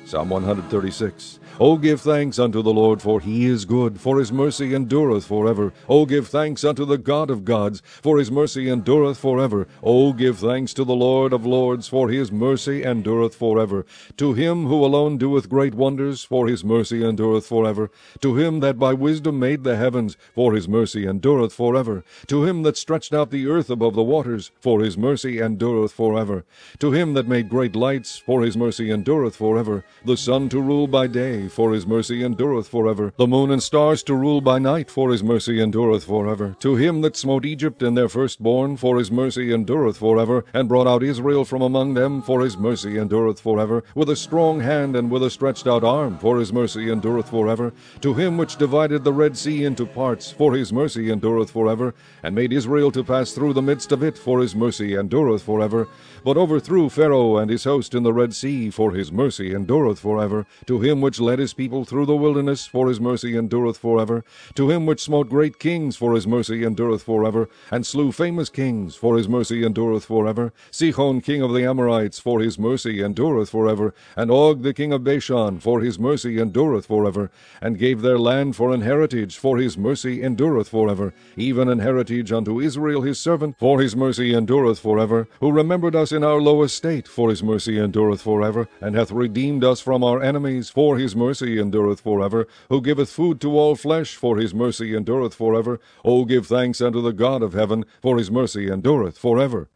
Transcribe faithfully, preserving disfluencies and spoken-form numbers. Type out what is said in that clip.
Psalm one thirty-six. O give thanks unto the Lord, for he is good, for his mercy endureth forever. O give thanks unto the God of gods, for his mercy endureth forever. O give thanks to the Lord of lords, for his mercy endureth forever. To him who alone doeth great wonders, for his mercy endureth forever. To him that by wisdom made the heavens, for his mercy endureth forever. To him that stretched out the earth above the waters, for his mercy endureth forever. To him that made great lights, for his mercy endureth forever. The sun to rule by day, for his mercy endureth forever. The moon and stars to rule by night, for his mercy endureth forever. To him that smote Egypt and their firstborn, for his mercy endureth forever, and brought out Israel from among them, for his mercy endureth forever, with a strong hand and with a stretched out arm, for his mercy endureth forever. To him which divided the Red Sea into parts, for his mercy endureth forever, and made Israel to pass through the midst of it, for his mercy endureth forever, but overthrew Pharaoh and his host in the Red Sea, for his mercy endureth forever. To him which led his people through the wilderness, for his mercy endureth forever. To him which smote great kings, for his mercy endureth forever, and slew famous kings, for his mercy endureth forever. Sihon king of the Amorites, for his mercy endureth forever, and Og the king of Bashan, for his mercy endureth forever, and gave their land for an heritage, for his mercy endureth forever, even an heritage unto Israel his servant, for his mercy endureth forever, who remembered us in our low estate, for his mercy endureth forever, and hath redeemed us from our enemies, for his mercy endureth forever, who giveth food to all flesh, for his mercy endureth forever. O give thanks unto the God of heaven, for his mercy endureth forever.